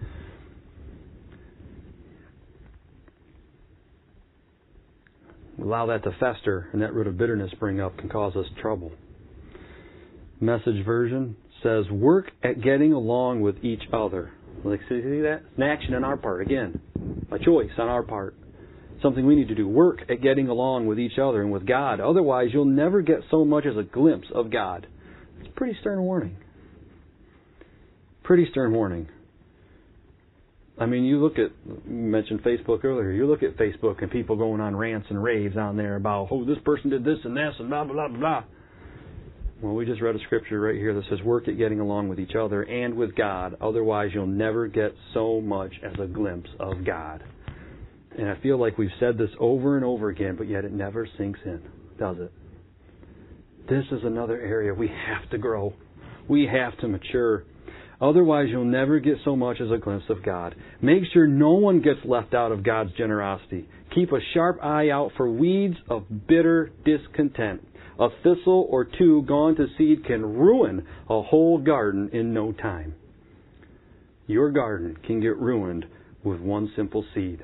allow that to fester, and that root of bitterness spring up can cause us trouble. Message version says, work at getting along with each other. Like, see that? It's an action on our part. Again, a choice on our part. Something we need to do. Work at getting along with each other and with God. Otherwise, you'll never get so much as a glimpse of God. It's a pretty stern warning. Pretty stern warning. I mean, you look at, you mentioned Facebook earlier, you look at Facebook and people going on rants and raves on there about, oh, this person did this and this and blah, blah, blah, blah. Well, we just read a scripture right here that says, work at getting along with each other and with God. Otherwise, you'll never get so much as a glimpse of God. And I feel like we've said this over and over again, but yet it never sinks in, does it? This is another area we have to grow. We have to mature. Otherwise, you'll never get so much as a glimpse of God. Make sure no one gets left out of God's generosity. Keep a sharp eye out for weeds of bitter discontent. A thistle or two gone to seed can ruin a whole garden in no time. Your garden can get ruined with one simple seed.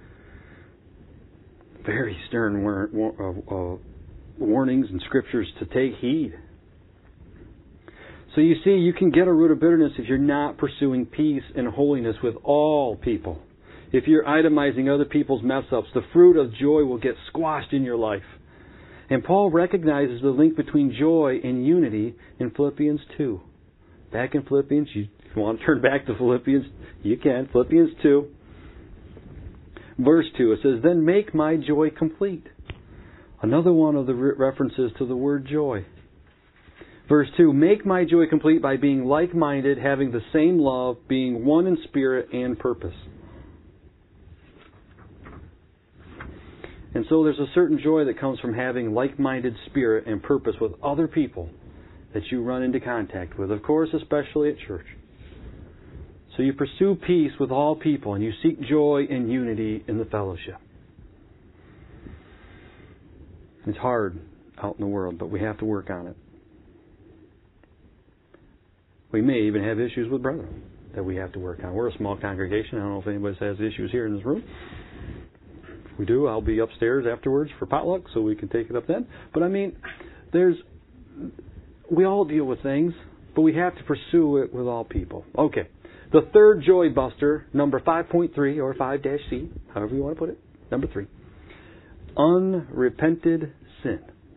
Very stern war- war- uh, uh, warnings and scriptures to take heed. So you see, you can get a root of bitterness if you're not pursuing peace and holiness with all people. If you're itemizing other people's mess-ups, the fruit of joy will get squashed in your life. And Paul recognizes the link between joy and unity in Philippians two. Back in Philippians, you, if you want to turn back to Philippians, you can. Philippians two. Verse two, it says, then make my joy complete. Another one of the references to the word joy. Verse two, make my joy complete by being like-minded, having the same love, being one in spirit and purpose. And so there's a certain joy that comes from having like-minded spirit and purpose with other people that you run into contact with, of course, especially at church. So you pursue peace with all people and you seek joy and unity in the fellowship. It's hard out in the world, but we have to work on it. We may even have issues with brethren that we have to work on. We're a small congregation. I don't know if anybody has issues here in this room. If we do, I'll be upstairs afterwards for potluck, so we can take it up then. But I mean, there's we all deal with things, but we have to pursue it with all people. Okay. The third joy buster, number five point three or five C, however you want to put it, number three. Unrepented sin.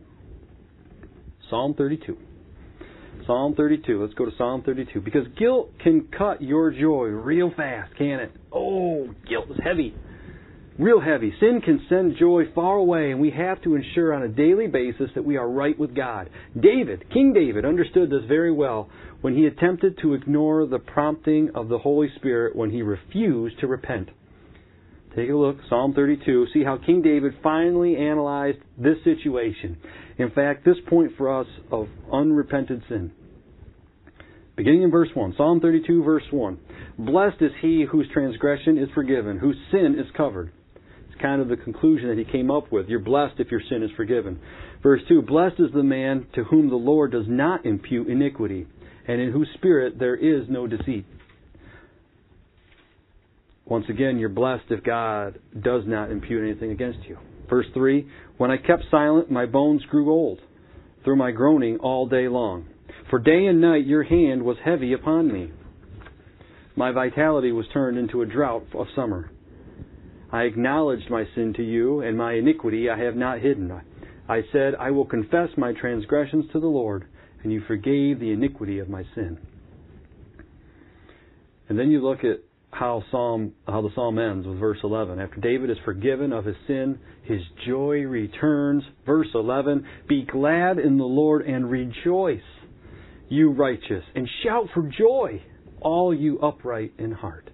Psalm thirty-two. Psalm thirty-two. Let's go to Psalm thirty-two. Because guilt can cut your joy real fast, can it? Oh, guilt is heavy. Real heavy. Sin can send joy far away, and we have to ensure on a daily basis that we are right with God. David, King David, understood this very well when he attempted to ignore the prompting of the Holy Spirit when he refused to repent. Take a look, Psalm thirty-two. See how King David finally analyzed this situation. In fact, this point for us of unrepented sin. Beginning in verse one, Psalm thirty-two, verse one. Blessed is he whose transgression is forgiven, whose sin is covered. It's kind of the conclusion that he came up with. You're blessed if your sin is forgiven. Verse two, blessed is the man to whom the Lord does not impute iniquity, and in whose spirit there is no deceit. Once again, you're blessed if God does not impute anything against you. Verse three, when I kept silent, my bones grew old through my groaning all day long. For day and night your hand was heavy upon me. My vitality was turned into a drought of summer. I acknowledged my sin to you, and my iniquity I have not hidden. I said, I will confess my transgressions to the Lord, and you forgave the iniquity of my sin. And then you look at how Psalm how the psalm ends with verse eleven. After David is forgiven of his sin, his joy returns. Verse eleven, be glad in the Lord and rejoice, you righteous, and shout for joy, all you upright in heart.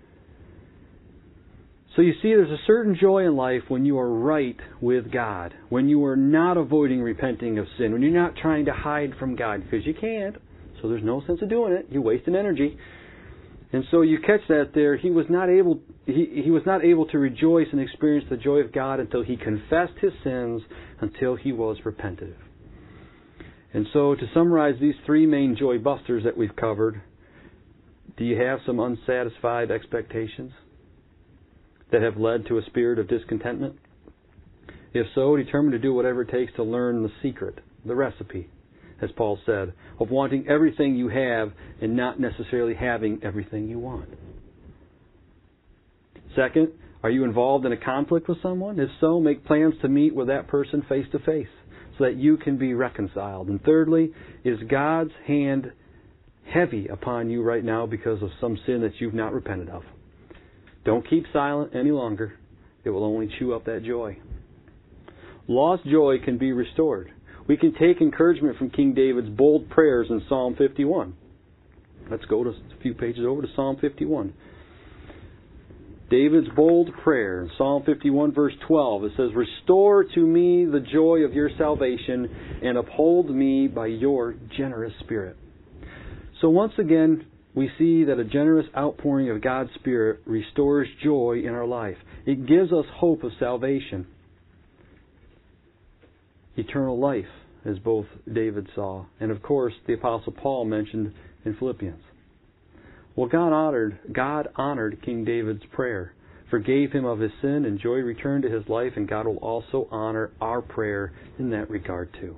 So you see, there's a certain joy in life when you are right with God, when you are not avoiding repenting of sin, when you're not trying to hide from God, because you can't, so there's no sense of doing it. You're wasting energy. And so you catch that there. He was not able he, he was not able to rejoice and experience the joy of God until he confessed his sins, until he was repentant. And so to summarize these three main joy busters that we've covered, do you have some unsatisfied expectations that have led to a spirit of discontentment? If so, determine to do whatever it takes to learn the secret, the recipe, as Paul said, of wanting everything you have and not necessarily having everything you want. Second, are you involved in a conflict with someone? If so, make plans to meet with that person face to face so that you can be reconciled. And thirdly, is God's hand heavy upon you right now because of some sin that you've not repented of? Don't keep silent any longer. It will only chew up that joy. Lost joy can be restored. We can take encouragement from King David's bold prayers in Psalm fifty-one. Let's go to a few pages over to Psalm fifty-one. David's bold prayer in Psalm fifty-one verse twelve. It says, "Restore to me the joy of your salvation and uphold me by your generous spirit." So once again, we see that a generous outpouring of God's Spirit restores joy in our life. It gives us hope of salvation, eternal life, as both David saw, and of course the Apostle Paul mentioned in Philippians. Well, God honored, God honored King David's prayer, forgave him of his sin, and joy returned to his life, and God will also honor our prayer in that regard too.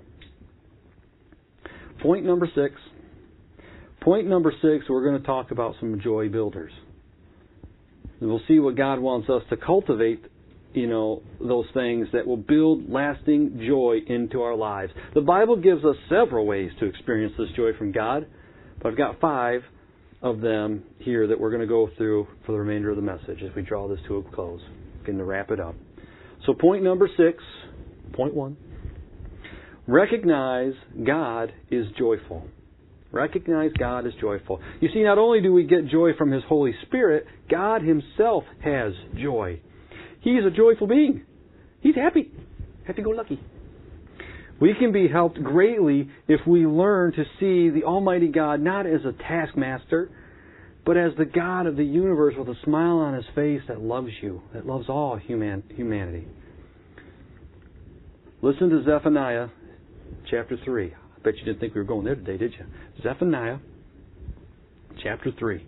Point number six. Point number six, we're going to talk about some joy builders. And we'll see what God wants us to cultivate, you know, those things that will build lasting joy into our lives. The Bible gives us several ways to experience this joy from God, but I've got five of them here that we're going to go through for the remainder of the message as we draw this to a close. Going to wrap it up. So point number six, point one, recognize God is joyful. Recognize God is joyful. You see, not only do we get joy from His Holy Spirit, God Himself has joy. He's a joyful being. He's happy. Happy-go-lucky. We can be helped greatly if we learn to see the Almighty God not as a taskmaster, but as the God of the universe with a smile on His face that loves you, that loves all human, humanity. Listen to Zephaniah chapter three. I bet you didn't think we were going there today, did you? Zephaniah chapter three.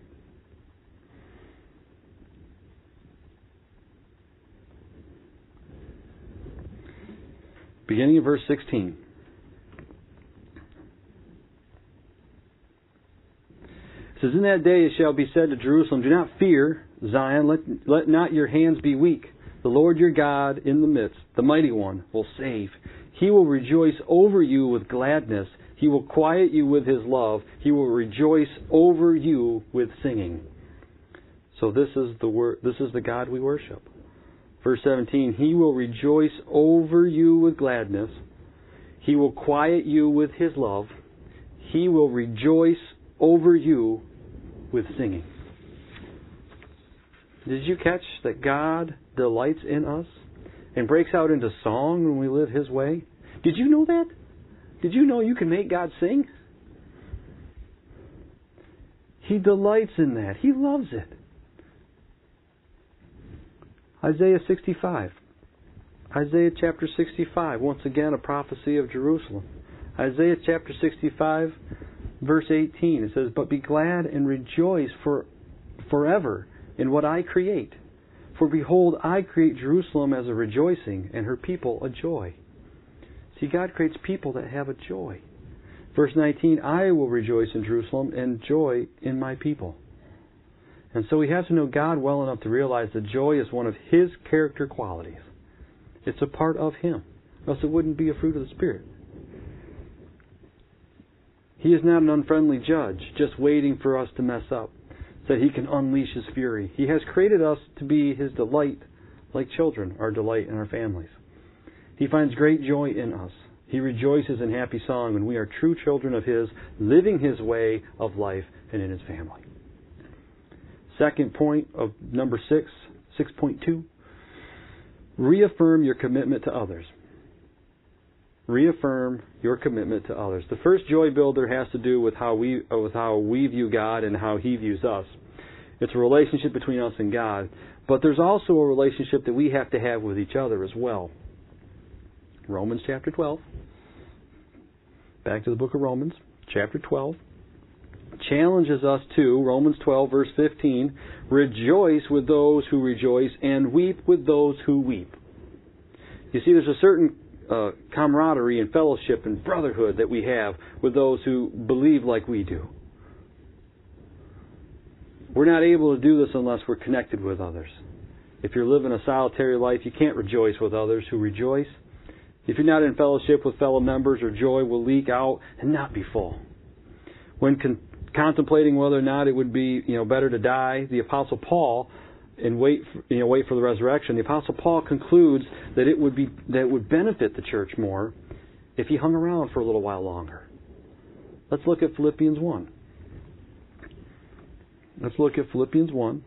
Beginning of verse sixteen. It says, "In that day it shall be said to Jerusalem, do not fear, Zion, let, let not your hands be weak. The Lord your God in the midst, the mighty one, will save. He will rejoice over you with gladness. He will quiet you with His love. He will rejoice over you with singing." So this is the word, this is the God we worship. Verse seventeen, "He will rejoice over you with gladness. He will quiet you with His love. He will rejoice over you with singing." Did you catch that God delights in us and breaks out into song when we live His way? Did you know that? Did you know you can make God sing? He delights in that. He loves it. Isaiah sixty-five. Isaiah chapter sixty-five. Once again, a prophecy of Jerusalem. Isaiah chapter sixty-five, verse eighteen. It says, "But be glad and rejoice for forever in what I create. For behold, I create Jerusalem as a rejoicing, and her people a joy." See, God creates people that have a joy. Verse nineteen, "I will rejoice in Jerusalem and joy in my people." And so we have to know God well enough to realize that joy is one of His character qualities. It's a part of Him. Else it wouldn't be a fruit of the Spirit. He is not an unfriendly judge, just waiting for us to mess up, so that He can unleash His fury. He has created us to be His delight, like children are delight in our families. He finds great joy in us. He rejoices in happy song when we are true children of His, living His way of life and in His family. Second point of number six, six point two, reaffirm your commitment to others. Reaffirm your commitment to others. The first joy builder has to do with how we with how we view God and how He views us. It's a relationship between us and God, but there's also a relationship that we have to have with each other as well. Romans chapter twelve. Back to the book of Romans, chapter twelve. Challenges us to, Romans twelve, verse fifteen, "Rejoice with those who rejoice and weep with those who weep." You see, there's a certain uh, camaraderie and fellowship and brotherhood that we have with those who believe like we do. We're not able to do this unless we're connected with others. If you're living a solitary life, you can't rejoice with others who rejoice. If you're not in fellowship with fellow members, your joy will leak out and not be full. When con- contemplating whether or not it would be, you know, better to die, the Apostle Paul, and wait, for, you know, wait for the resurrection, the Apostle Paul concludes that it would be that it would benefit the church more if he hung around for a little while longer. Let's look at Philippians one. Let's look at Philippians one.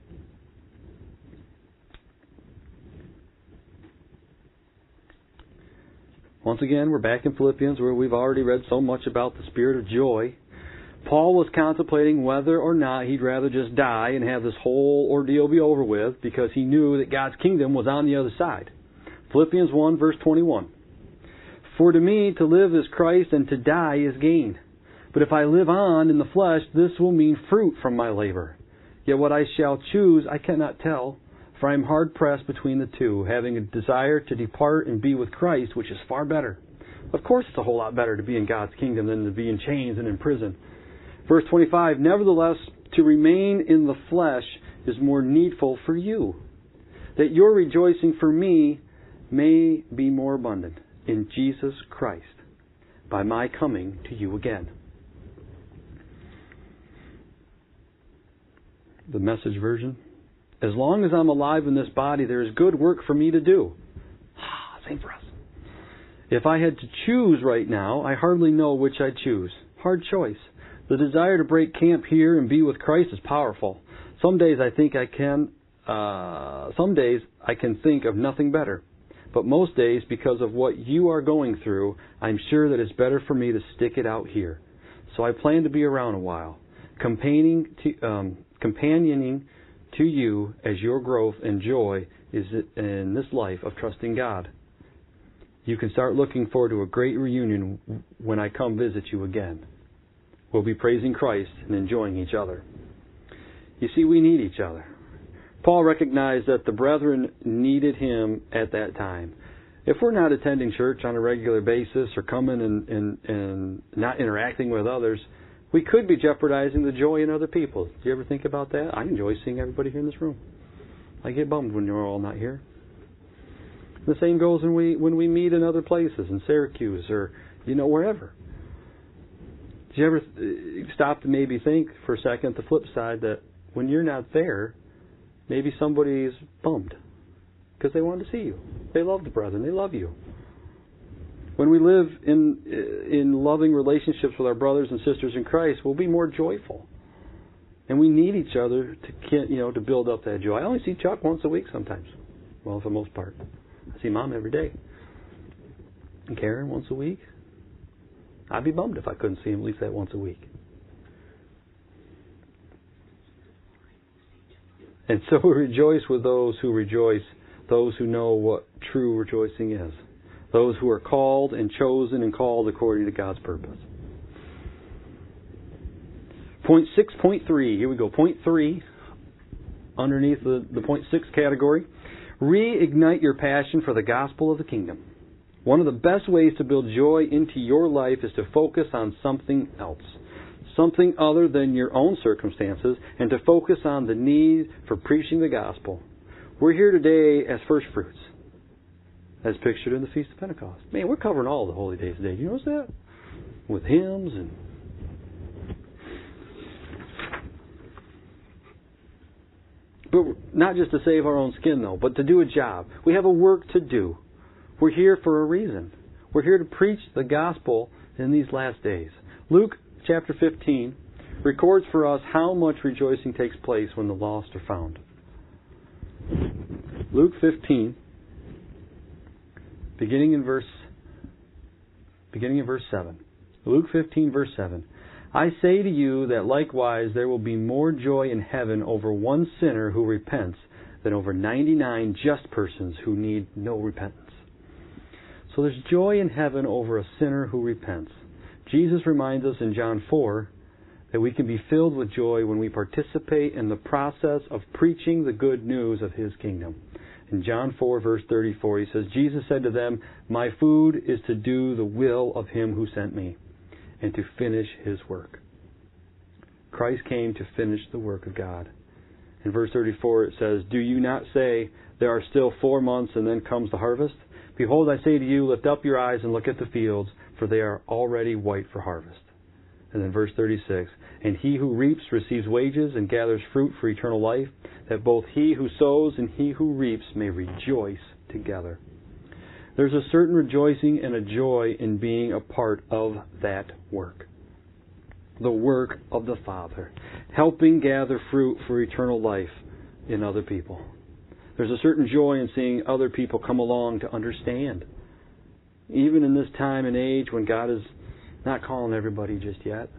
Once again, we're back in Philippians where we've already read so much about the spirit of joy. Paul was contemplating whether or not he'd rather just die and have this whole ordeal be over with because he knew that God's kingdom was on the other side. Philippians one verse twenty-one. For to me to live is Christ and to die is gain. But if I live on in the flesh, this will mean fruit from my labor. Yet what I shall choose I cannot tell, for I am hard pressed between the two, having a desire to depart and be with Christ, which is far better. Of course it's a whole lot better to be in God's kingdom than to be in chains and in prison. Verse twenty-five, nevertheless, to remain in the flesh is more needful for you, that your rejoicing for me may be more abundant in Jesus Christ by my coming to you again. The Message version. As long as I'm alive in this body, there is good work for me to do. Same for us. If I had to choose right now, I hardly know which I'd choose. Hard choice. The desire to break camp here and be with Christ is powerful. Some days I think I can, uh, some days I can think of nothing better. But most days, because of what you are going through, I'm sure that it's better for me to stick it out here. So I plan to be around a while, companioning to, um, companioning to you as your growth and joy is in this life of trusting God. You can start looking forward to a great reunion when I come visit you again. We'll be praising Christ and enjoying each other. You see, we need each other. Paul recognized that the brethren needed him at that time. If we're not attending church on a regular basis or coming and, and, and not interacting with others, we could be jeopardizing the joy in other people. Do you ever think about that? I enjoy seeing everybody here in this room. I get bummed when you're all not here. The same goes when we when we meet in other places, in Syracuse or, you know, wherever. Do you ever stop to maybe think for a second the flip side that when you're not there, maybe somebody's bummed because they want to see you. They love the brethren. They love you. When we live in in loving relationships with our brothers and sisters in Christ, we'll be more joyful. And we need each other to, you know, to build up that joy. I only see Chuck once a week sometimes. Well, for the most part. I see Mom every day. And Karen once a week. I'd be bummed if I couldn't see him at least that once a week. And so we rejoice with those who rejoice, those who know what true rejoicing is. Those who are called and chosen and called according to God's purpose. Point six point three. Here we go. Point three. Underneath the, the point six category. Reignite your passion for the gospel of the kingdom. One of the best ways to build joy into your life is to focus on something else. Something other than your own circumstances, and to focus on the need for preaching the gospel. We're here today as first fruits, as pictured in the Feast of Pentecost. Man, we're covering all the holy days today. Do you notice that? With hymns and... But not just to save our own skin, though, but to do a job. We have a work to do. We're here for a reason. We're here to preach the gospel in these last days. Luke chapter fifteen records for us how much rejoicing takes place when the lost are found. Luke fifteen, beginning in verse, beginning in verse seven. Luke fifteen, verse seven. I say to you that likewise there will be more joy in heaven over one sinner who repents than over ninety-nine just persons who need no repentance. So there's joy in heaven over a sinner who repents. Jesus reminds us in John four that we can be filled with joy when we participate in the process of preaching the good news of His kingdom. In John four, verse thirty-four, he says, Jesus said to them, "My food is to do the will of him who sent me, and to finish his work." Christ came to finish the work of God. In verse thirty-four it says, "Do you not say, there are still four months and then comes the harvest? Behold, I say to you, lift up your eyes and look at the fields, for they are already white for harvest." And then verse thirty-six, "And he who reaps receives wages and gathers fruit for eternal life, that both he who sows and he who reaps may rejoice together." There's a certain rejoicing and a joy in being a part of that work. The work of the Father, helping gather fruit for eternal life in other people. There's a certain joy in seeing other people come along to understand. Even in this time and age when God is not calling everybody just yet.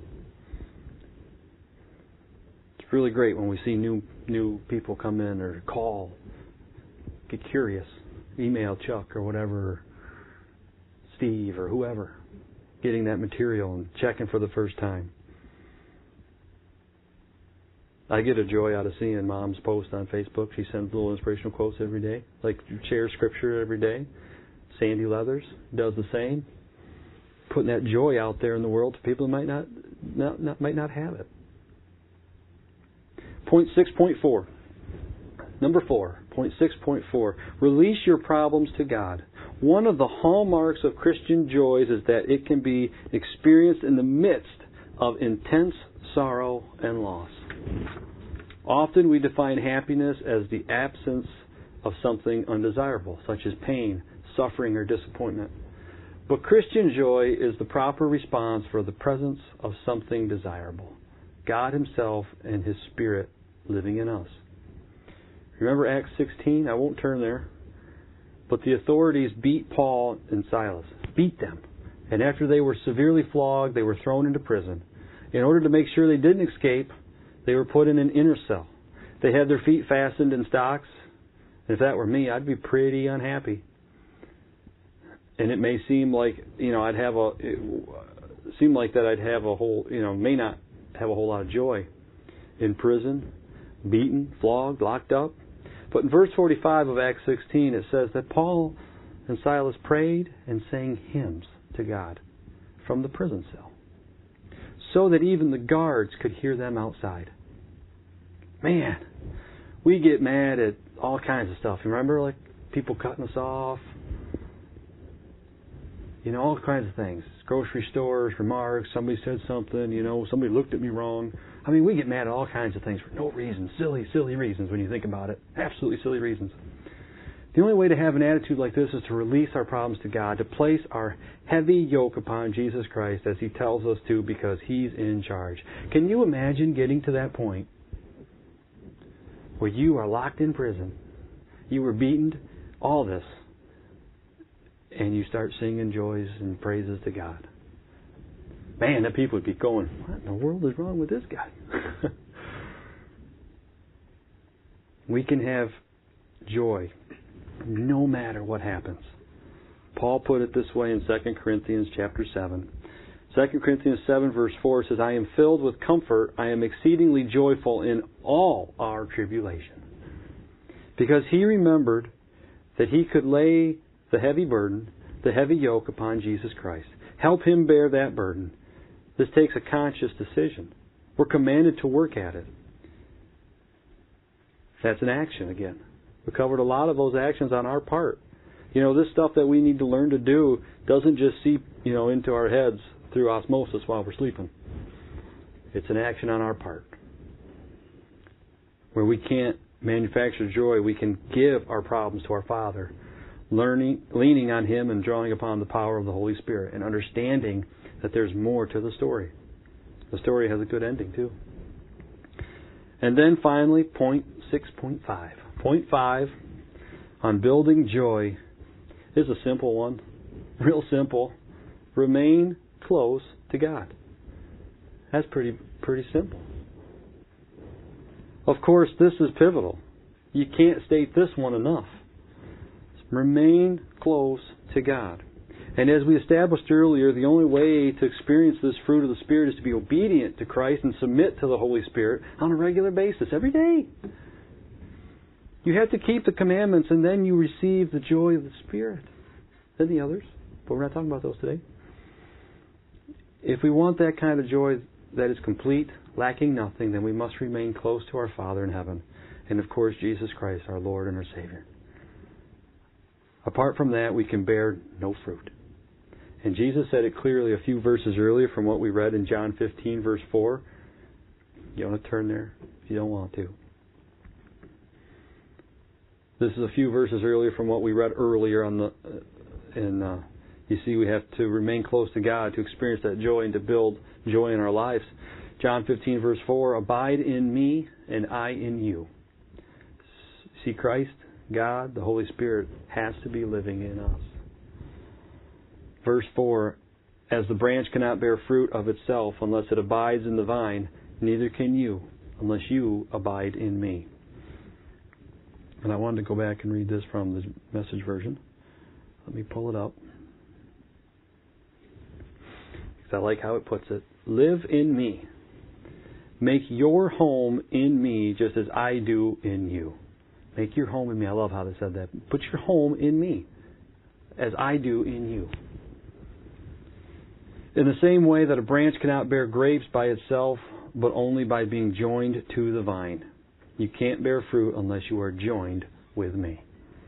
It's really great when we see new new people come in or call, get curious, email Chuck or whatever, Steve or whoever, getting that material and checking for the first time. I get a joy out of seeing Mom's post on Facebook. She sends little inspirational quotes every day, like shares scripture every day. Sandy Leathers does the same, putting that joy out there in the world to people who might not, not, not might not have it. Point six point four. Number four. Point six point four. Release your problems to God. One of the hallmarks of Christian joys is that it can be experienced in the midst of intense sorrow and loss. Often we define happiness as the absence of something undesirable, such as pain, suffering, or disappointment. But Christian joy is the proper response for the presence of something desirable. God Himself and His Spirit living in us. Remember Acts sixteen? I won't turn there. But the authorities beat Paul and Silas. Beat them. And after they were severely flogged, they were thrown into prison. In order to make sure they didn't escape, they were put in an inner cell. They had their feet fastened in stocks. And if that were me, I'd be pretty unhappy. And it may seem like, you know, I'd have a, it seem like that I'd have a whole, you know, may not have a whole lot of joy. In prison, beaten, flogged, locked up. But in verse forty-five of Acts sixteen, it says that Paul and Silas prayed and sang hymns to God from the prison cell, so that even the guards could hear them outside. Man, we get mad at all kinds of stuff. Remember, like people cutting us off, you know, all kinds of things. Grocery stores, remarks, somebody said something, you know, somebody looked at me wrong. I mean, we get mad at all kinds of things for no reason. Silly, silly reasons when you think about it. Absolutely silly reasons. The only way to have an attitude like this is to release our problems to God, to place our heavy yoke upon Jesus Christ as He tells us to, because He's in charge. Can you imagine getting to that point where you are locked in prison, you were beaten, all this, and you start singing joys and praises to God? Man, that people would be going, what in the world is wrong with this guy? We can have joy no matter what happens. Paul put it this way in Second Corinthians chapter seven. Second Corinthians seven verse four says, "I am filled with comfort. I am exceedingly joyful in all our tribulation." Because he remembered that he could lay the heavy burden, the heavy yoke upon Jesus Christ. Help Him bear that burden. This takes a conscious decision. We're commanded to work at it. That's an action again. We covered a lot of those actions on our part. You know, this stuff that we need to learn to do doesn't just seep, you know, into our heads through osmosis while we're sleeping. It's an action on our part. Where we can't manufacture joy, we can give our problems to our Father, learning, leaning on Him and drawing upon the power of the Holy Spirit and understanding that there's more to the story. The story has a good ending too. And then finally, point six point five. Point five on building joy is a simple one. Real simple. Remain close to God. That's pretty pretty simple. Of course, this is pivotal. You can't state this one enough. Remain close to God. And as we established earlier, the only way to experience this fruit of the Spirit is to be obedient to Christ and submit to the Holy Spirit on a regular basis, every day. You have to keep the commandments, and then you receive the joy of the Spirit. Then the others, but we're not talking about those today. If we want that kind of joy that is complete, lacking nothing, then we must remain close to our Father in heaven, and of course Jesus Christ, our Lord and our Savior. Apart from that, we can bear no fruit. And Jesus said it clearly a few verses earlier from what we read in John fifteen, verse four. You want to turn there if you don't want to. This is a few verses earlier from what we read earlier on the, and uh, you see we have to remain close to God to experience that joy and to build joy in our lives. John fifteen, verse four, abide in me and I in you. See, Christ, God, the Holy Spirit, has to be living in us. Verse four, as the branch cannot bear fruit of itself unless it abides in the vine, neither can you unless you abide in me. And I wanted to go back and read this from the Message version. Let me pull it up. Because I like how it puts it. Live in me. Make your home in me just as I do in you. Make your home in me. I love how they said that. Put your home in me as I do in you. In the same way that a branch cannot bear grapes by itself, but only by being joined to the vine. You can't bear fruit unless you are joined with me.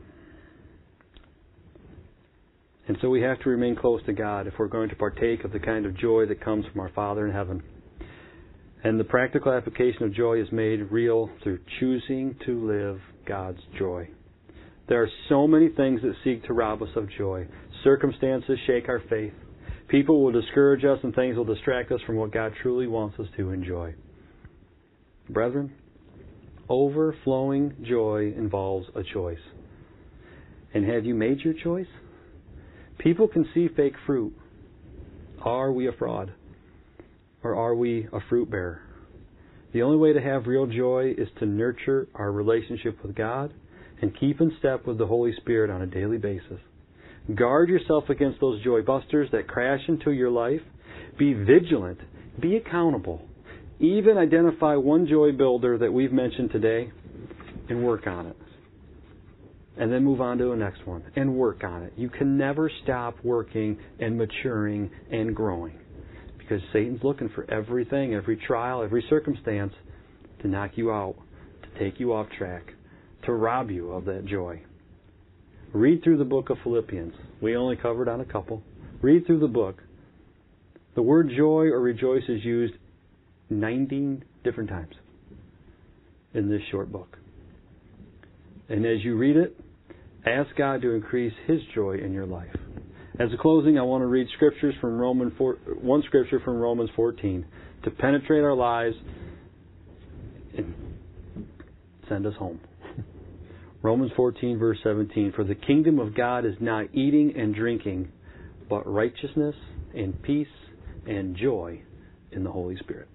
And so we have to remain close to God if we're going to partake of the kind of joy that comes from our Father in heaven. And the practical application of joy is made real through choosing to live God's joy. There are so many things that seek to rob us of joy. Circumstances shake our faith. People will discourage us and things will distract us from what God truly wants us to enjoy. Brethren, overflowing joy involves a choice. And have you made your choice? People can see fake fruit. Are we a fraud? Or are we a fruit bearer? The only way to have real joy is to nurture our relationship with God and keep in step with the Holy Spirit on a daily basis. Guard yourself against those joy busters that crash into your life. Be vigilant. Be accountable. Even identify one joy builder that we've mentioned today and work on it. And then move on to the next one and work on it. You can never stop working and maturing and growing because Satan's looking for everything, every trial, every circumstance to knock you out, to take you off track, to rob you of that joy. Read through the book of Philippians. We only covered on a couple. Read through the book. The word joy or rejoice is used nineteen different times in this short book. And as you read it, ask God to increase His joy in your life. As a closing, I want to read scriptures from Romans four, one scripture from Romans fourteen to penetrate our lives and send us home. Romans fourteen, verse seventeen, for the kingdom of God is not eating and drinking, but righteousness and peace and joy in the Holy Spirit.